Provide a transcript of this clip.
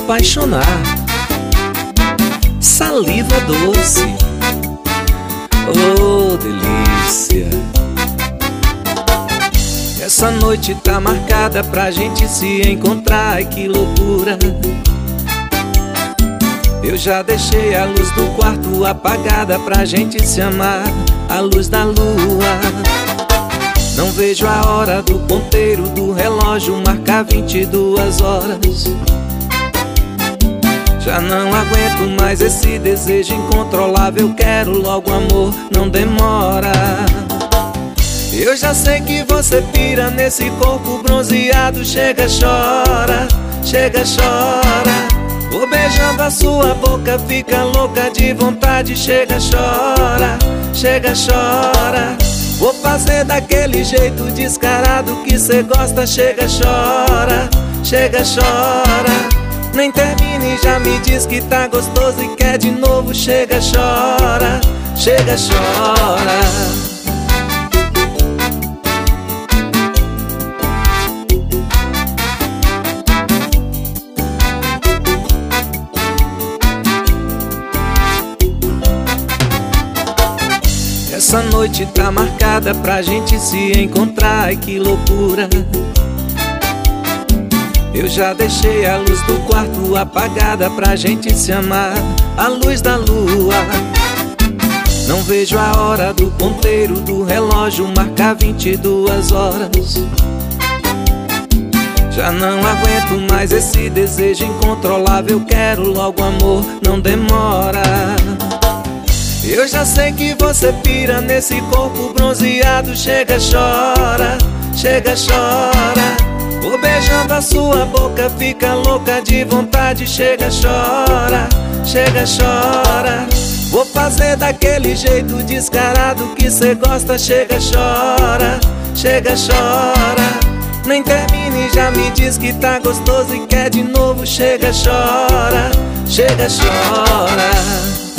apaixonar. Saliva doce, oh delícia. Essa noite tá marcada pra gente se encontrar, ai que loucura. Eu já deixei a luz do quarto apagada pra gente se amar, a luz da lua. Não vejo a hora do ponteiro do relógio marcar 22 horas. Já não aguento mais esse desejo incontrolável, quero logo amor, não demora. Eu já sei que você pira nesse corpo bronzeado, chega, chora, chega, chora. Vou beijando a sua boca, fica louca de vontade, chega, chora, chega, chora. Vou fazer daquele jeito descarado que cê gosta, chega, chora, chega, chora. Nem termine, já me diz que tá gostoso e quer de novo, chega, chora, chega, chora. Essa noite tá marcada pra gente se encontrar, ai que loucura. Eu já deixei a luz do quarto apagada pra gente se amar, a luz da lua. Não vejo a hora do ponteiro do relógio marcar 22 horas. Já não aguento mais esse desejo incontrolável, quero logo amor, não demora. Eu já sei que você pira nesse corpo bronzeado, chega, chora, chega, chora. Vou beijando a sua boca, fica louca de vontade, chega, chora, chega, chora. Vou fazer daquele jeito descarado que cê gosta, chega, chora, chega, chora. Nem termine, já me diz que tá gostoso e quer de novo, chega, chora, chega, chora.